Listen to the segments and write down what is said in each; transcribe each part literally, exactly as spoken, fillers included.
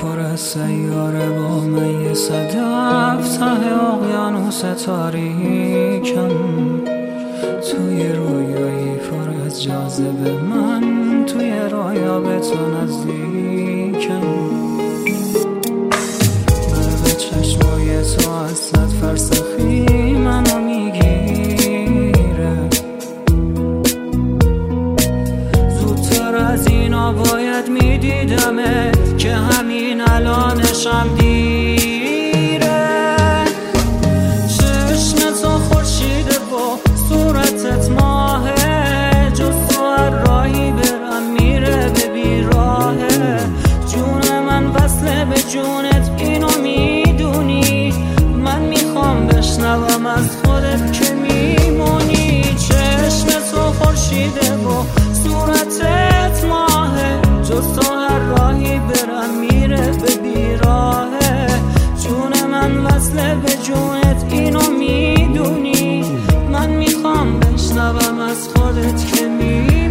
پر از سیاره با من یه صدف ته اقیانوس تاریکم، توی رویایی پر از جاذبه من توی رویا به تو نزدیکم. برق چشمای تو از صد فرسخی منو میگیره، زودتر از اینا باید میدیدمت که همین الانشم دیره. چشم تو خورشیده و صورتت ماهه، جز تو هر راهی برم میره به بیراهه. جون من وصله به جونت اینو میدونی، من میخوام بشنوم از خودت که میمونی. چشم تو خورشیده و صورتت ماهه، جز تو هر راهی برم میره به بیراهه. جون من وصله به جونت اینو میدونی، من میخوام بشنوم از خودت که میمونی.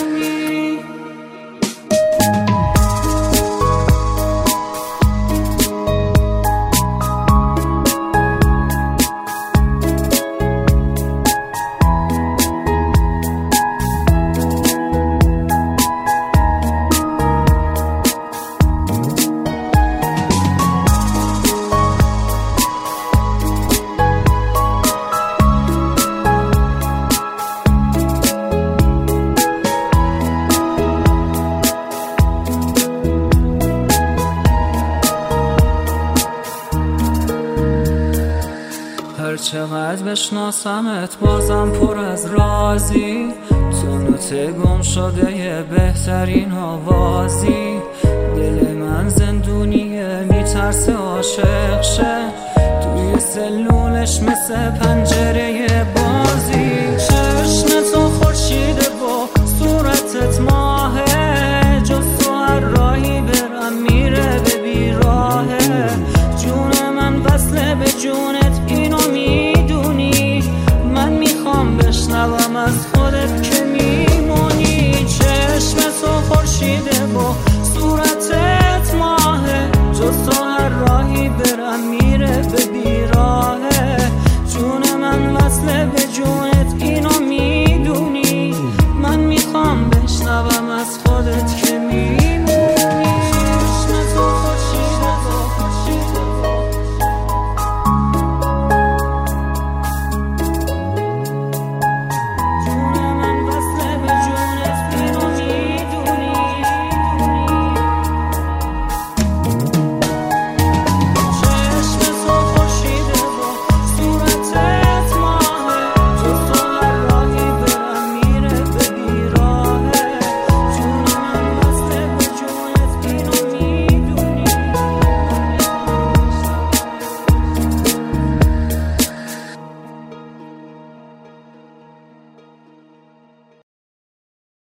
هر چقدر بشناسمت بازم پر از رازی، تو نوت گم شده یه بهترین آوازی. دل من زندونیه میترسه عاشق شه، توی سلولش مثل پنجره